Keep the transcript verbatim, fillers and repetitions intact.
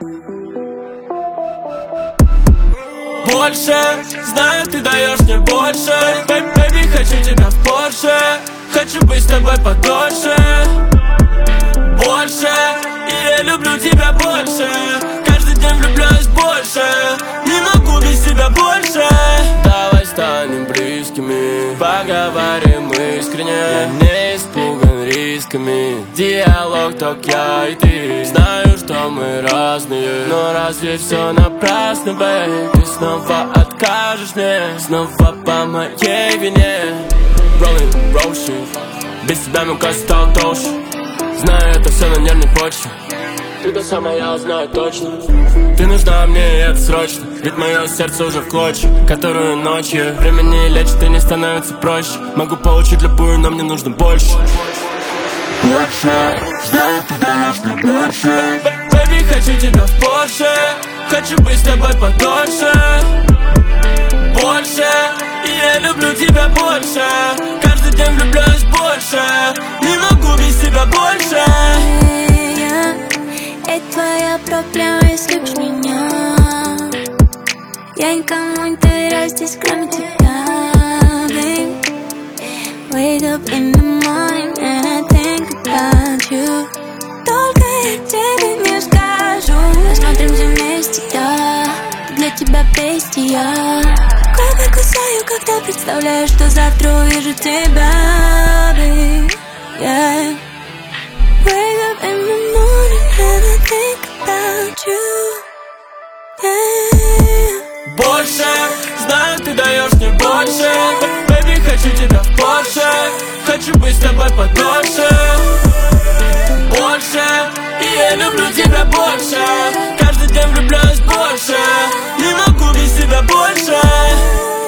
Больше, знаю, ты даешь мне больше. Бэйби, хочу тебя в Порше. Хочу быть с тобой подольше. Больше, и я люблю тебя больше. Каждый день влюбляюсь больше. Не могу без тебя больше. Давай станем близкими, поговорим искренне. Я не испуган рисками. Диалог только я и ты. Знаю, что мы разные, но разве все напрасно, бэй? Ты снова откажешь мне, снова по моей вине. Rolling, roll shit. Без тебя мука стал толще. Знаю, это все на нервной почве. Ты та самая, я знаю точно. Ты нужна мне, и это срочно. Ведь мое сердце уже в клочья. Которую ночью времени лечит и не становится проще. Могу получить любую, но мне нужно больше. Больше, знаю, ты даешь мне больше. Бэйби, хочу тебя в Порше. Хочу быть с тобой подольше. Больше, и я люблю тебя больше. Каждый день влюбляюсь больше. Не могу без тебя больше. И твоя проблема, если б меня. Я никому не доверяю здесь, кроме тебя, babe. Wake up in the morning and I think about you. Только я тебе не скажу. Посмотримся вместе, да. Для тебя бестия. Губы кусаю, когда представляю, что завтра увижу тебя, babe. Yeah. Wake up in the morning and I think about you. Yeah. Больше, знаю, ты даешь мне больше. Бэйби, хочу тебя в Порше. Хочу быть с тобой подольше. Больше, и я люблю тебя больше. Каждый день влюбляюсь больше. Не могу без тебя больше.